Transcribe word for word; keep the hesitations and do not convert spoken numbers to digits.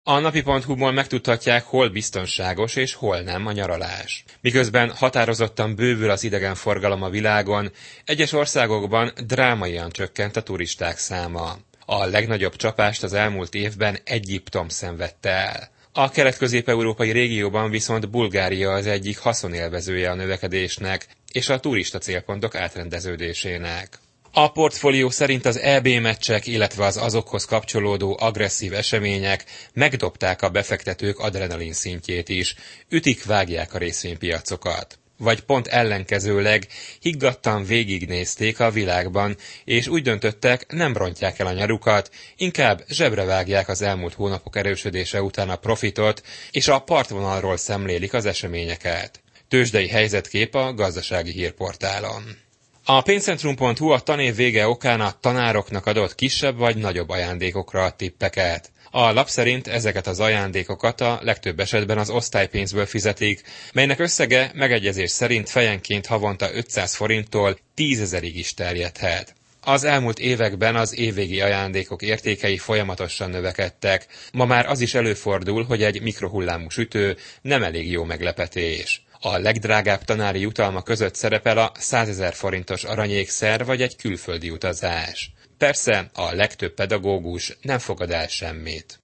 A napi pont hu-ból megtudhatják, hol biztonságos és hol nem a nyaralás. Miközben határozottan bővül az idegenforgalom a világon, egyes országokban drámaian csökkent a turisták száma. A legnagyobb csapást az elmúlt évben Egyiptom szenvedte el. A kelet-közép-európai régióban viszont Bulgária az egyik haszonélvezője a növekedésnek és a turista célpontok átrendeződésének. A portfólió szerint az é bé meccsek, illetve az azokhoz kapcsolódó agresszív események megdobták a befektetők adrenalin szintjét is, ütik-vágják a részvénypiacokat. Vagy pont ellenkezőleg higgadtan végignézték a világban, és úgy döntöttek, nem rontják el a nyarukat, inkább zsebrevágják az elmúlt hónapok erősödése után a profitot, és a partvonalról szemlélik az eseményeket. Tőzsdei helyzetkép a Gazdasági Hírportálon. A pénzcentrum pont hu a tanév vége okán a tanároknak adott kisebb vagy nagyobb ajándékokra ad tippeket. A lap szerint ezeket az ajándékokat a legtöbb esetben az osztálypénzből fizetik, melynek összege megegyezés szerint fejenként havonta ötszáz forinttól tízezerig is terjedhet. Az elmúlt években az évvégi ajándékok értékei folyamatosan növekedtek, ma már az is előfordul, hogy egy mikrohullámú sütő nem elég jó meglepetés. A legdrágább tanári jutalma között szerepel a százezer forintos aranyékszer vagy egy külföldi utazás. Persze a legtöbb pedagógus nem fogad el semmit.